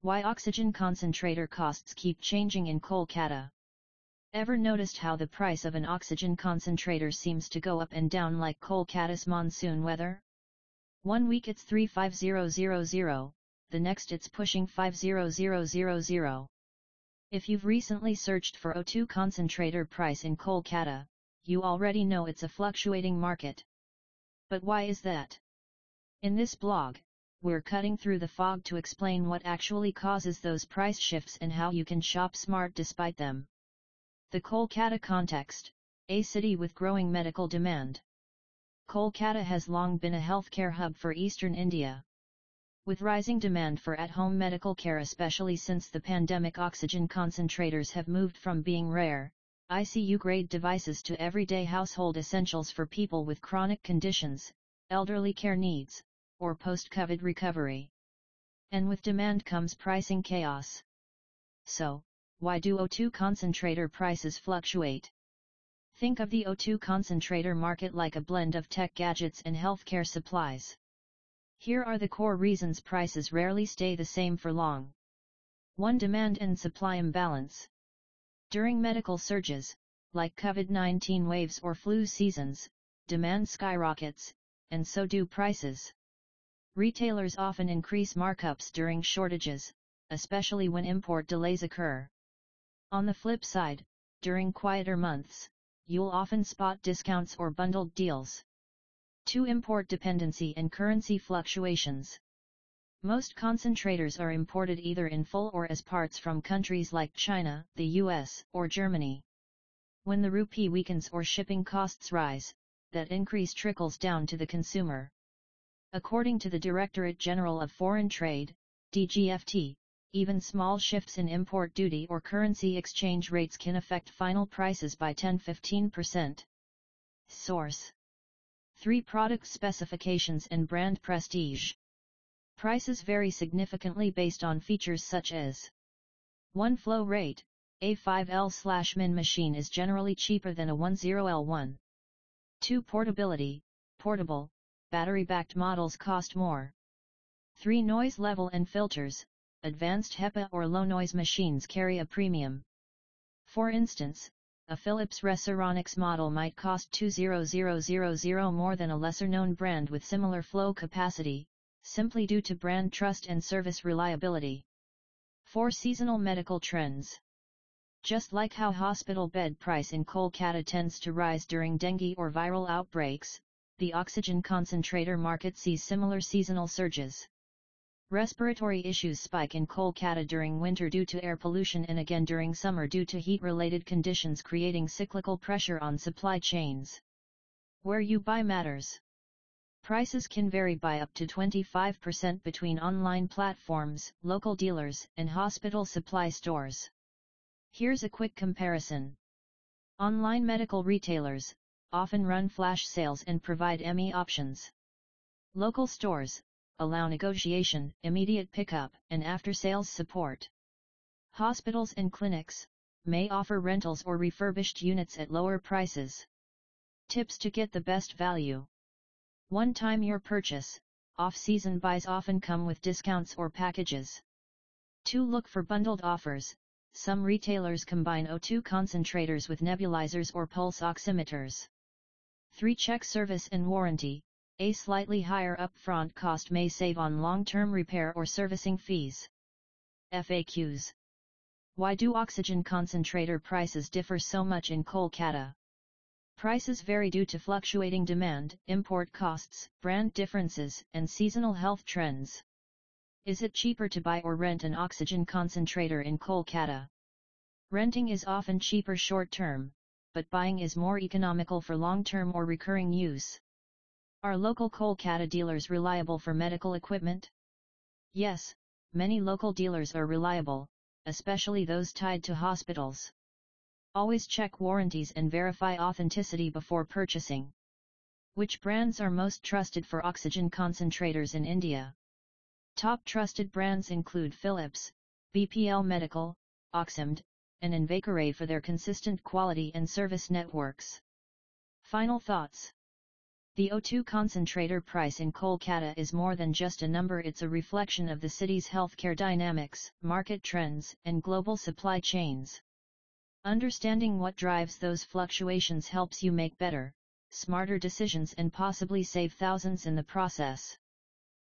Why oxygen concentrator costs keep changing in Kolkata? Ever noticed how the price of an oxygen concentrator seems to go up and down like Kolkata's monsoon weather? One week it's 35000, the next it's pushing 50000. If you've recently searched for O2 concentrator price in Kolkata, you already know it's a fluctuating market. But why is that? In this blog, we're cutting through the fog to explain what actually causes those price shifts and how you can shop smart despite them. The Kolkata context: a city with growing medical demand. Kolkata has long been a healthcare hub for eastern India. With rising demand for at-home medical care, especially since the pandemic, oxygen concentrators have moved from being rare, ICU-grade devices to everyday household essentials for people with chronic conditions, elderly care needs, or post-COVID recovery. And with demand comes pricing chaos. So, why do O2 concentrator prices fluctuate? Think of the O2 concentrator market like a blend of tech gadgets and healthcare supplies. Here are the core reasons prices rarely stay the same for long. 1. Demand and supply imbalance. During medical surges, like COVID-19 waves or flu seasons, demand skyrockets, and so do prices. Retailers often increase markups during shortages, especially when import delays occur. On the flip side, during quieter months, you'll often spot discounts or bundled deals. 2. Import dependency and currency fluctuations. Most concentrators are imported either in full or as parts from countries like China, the US, or Germany. When the rupee weakens or shipping costs rise, that increase trickles down to the consumer. According to the Directorate General of Foreign Trade, DGFT, even small shifts in import duty or currency exchange rates can affect final prices by 10–15%. Source: 3. Product specifications and brand prestige. Prices vary significantly based on features such as 1. Flow rate: a 5L/min machine is generally cheaper than a 10L1. 2. Portability: portable, battery-backed models cost more. 3. Noise level and filters: advanced HEPA or low-noise machines carry a premium. For instance, a Philips Resonix model might cost 20000 more than a lesser-known brand with similar flow capacity, simply due to brand trust and service reliability. 4. Seasonal medical trends. Just like how hospital bed price in Kolkata tends to rise during dengue or viral outbreaks, the oxygen concentrator market sees similar seasonal surges. Respiratory issues spike in Kolkata during winter due to air pollution and again during summer due to heat-related conditions, creating cyclical pressure on supply chains. Where you buy matters. Prices can vary by up to 25% between online platforms, local dealers, and hospital supply stores. Here's a quick comparison. Online medical retailers often run flash sales and provide ME options. Local stores allow negotiation, immediate pickup, and after-sales support. Hospitals and clinics may offer rentals or refurbished units at lower prices. Tips to get the best value. 1. Time your purchase: off-season buys often come with discounts or packages. 2. Look for bundled offers: some retailers combine O2 concentrators with nebulizers or pulse oximeters. 3. Check service and warranty: a slightly higher upfront cost may save on long-term repair or servicing fees. FAQs. Why do oxygen concentrator prices differ so much in Kolkata? Prices vary due to fluctuating demand, import costs, brand differences, and seasonal health trends. Is it cheaper to buy or rent an oxygen concentrator in Kolkata? Renting is often cheaper short-term, but buying is more economical for long-term or recurring use. Are local Kolkata dealers reliable for medical equipment? Yes, many local dealers are reliable, especially those tied to hospitals. Always check warranties and verify authenticity before purchasing. Which brands are most trusted for oxygen concentrators in India? Top trusted brands include Philips, BPL Medical, Oxymed, and Invacare for their consistent quality and service networks. Final thoughts. The O2 concentrator price in Kolkata is more than just a number, it's a reflection of the city's healthcare dynamics, market trends, and global supply chains. Understanding what drives those fluctuations helps you make better, smarter decisions and possibly save thousands in the process.